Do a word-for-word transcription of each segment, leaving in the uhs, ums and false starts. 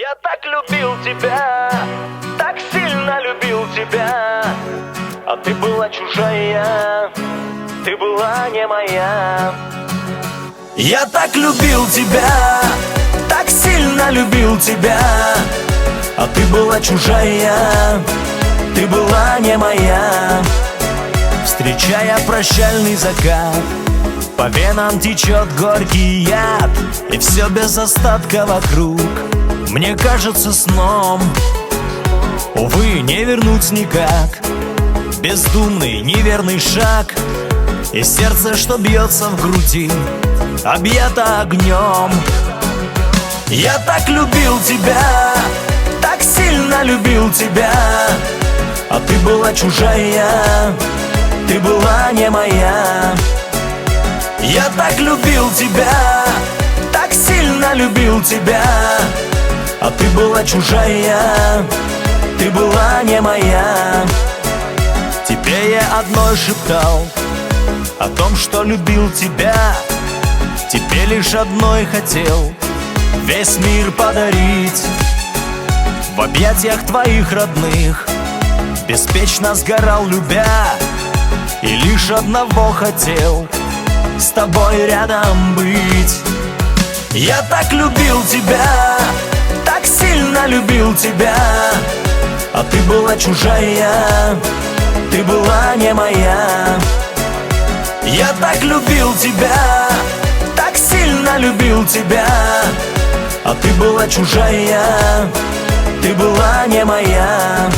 Я так любил тебя, так сильно любил тебя, а ты была чужая, ты была не моя. Я так любил тебя, так сильно любил тебя, а ты была чужая, ты была не моя. Встречая прощальный закат, по венам течет горький яд, и все без остатка вокруг мне кажется сном. Увы, не вернуть никак бездумный, неверный шаг, и сердце, что бьется в груди, объято огнем. Я так любил тебя, так сильно любил тебя, а ты была чужая, ты была не моя. Я так любил тебя, так сильно любил тебя, а ты была чужая, ты была не моя. Тебе я одной шептал о том, что любил тебя, тебе лишь одной хотел весь мир подарить. В объятиях твоих родных беспечно сгорал, любя, и лишь одного хотел — с тобой рядом быть. Я так любил тебя, так сильно любил тебя, а ты была чужая, ты была не моя. Я так любил тебя, так сильно любил тебя, а ты была чужая, ты была не моя.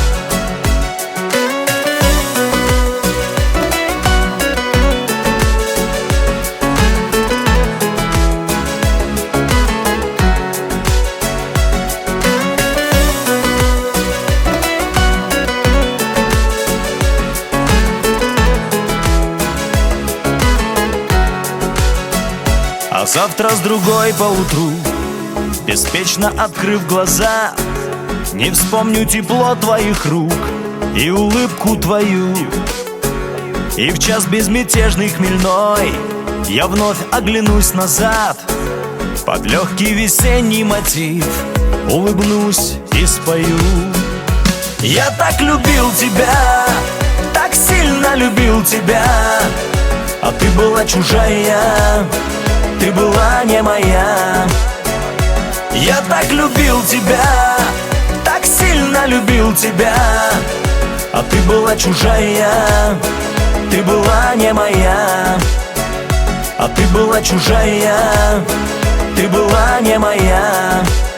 А завтра с другой поутру, беспечно открыв глаза, не вспомню тепло твоих рук и улыбку твою. И в час безмятежный хмельной я вновь оглянусь назад, под легкий весенний мотив улыбнусь и спою. Я так любил тебя, так сильно любил тебя, а ты была чужая, ты была не моя. Я так любил тебя, так сильно любил тебя, а ты была чужая, ты была не моя. А ты была чужая, ты была не моя.